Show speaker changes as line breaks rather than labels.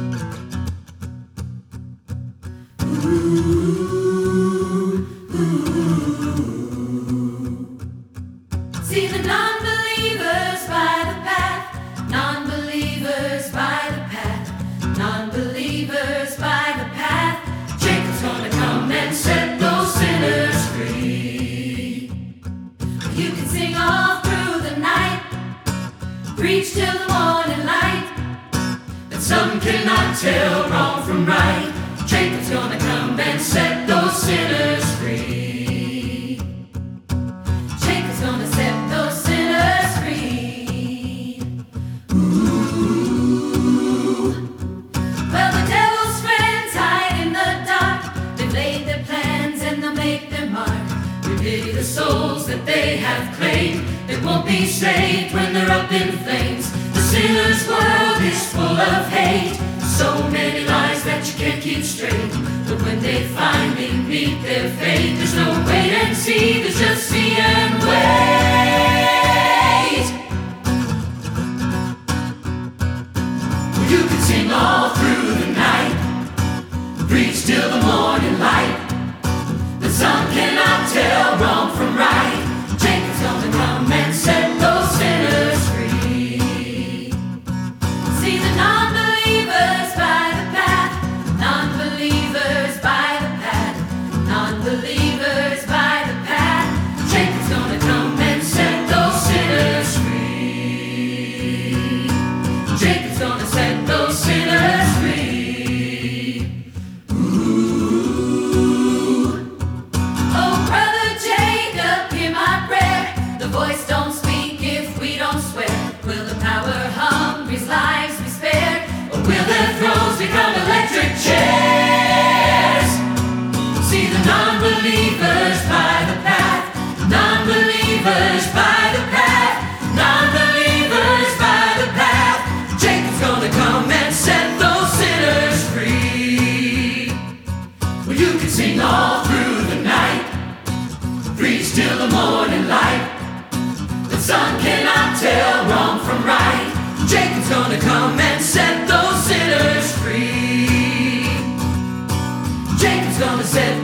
See the non-believers by the path, non-believers by the path, non-believers by the path. Jacob's gonna come and set those sinners free. You can sing all through the night, preach till the morning light, but some cannot tell wrong from right. Jacob's gonna come and set those sinners free. Jacob's gonna set those sinners free. Ooh. Well, the devil's friends hide in the dark. They've laid their plans and they'll make their mark. We pity the souls that they have claimed. They won't be saved when they're up in flames. The sinner's world is full of hate. So many lies that you can't keep straight. But when they finally meet their fate, there's no wait and see, there's just see and wait. Well, you can sing all through the night, preach till the morning light, but some cannot tell wrong from right. Jacob's gonna come and set those sinners free. See the non-believers by the path, non-believers by the path, non-believers by the path. Jacob's gonna come and set those sinners free. Jacob's gonna set those sinners free. Ooh. Oh, brother Jacob, hear my prayer. The voice don't speak if we don't swear. Will the power-hungry's lives be spared? Or will their thrones become electric chairs? See the non-believers by the path, non-believers by the path, non-believers by the path. Jacob's gonna come and set those sinners free. Well, you can sing all through the night, preach till the morning light, but some cannot tell wrong from right. Jacob's gonna come and set those sinners free. Jacob's gonna set